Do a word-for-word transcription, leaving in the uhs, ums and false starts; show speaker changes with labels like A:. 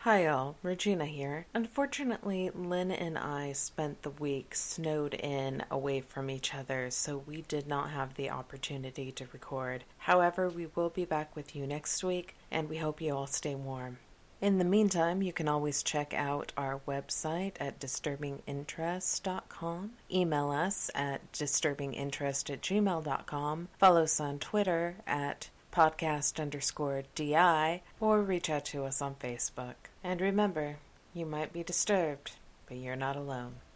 A: Hi all, Regina here. Unfortunately, Lynn and I spent the week snowed in away from each other, so we did not have the opportunity to record. However, we will be back with you next week, and we hope you all stay warm. In the meantime, you can always check out our website at disturbing interest dot com, email us at disturbinginterest at gmail dot com, follow us on Twitter at podcast underscore DI, or reach out to us on Facebook. And remember, you might be disturbed, but you're not alone.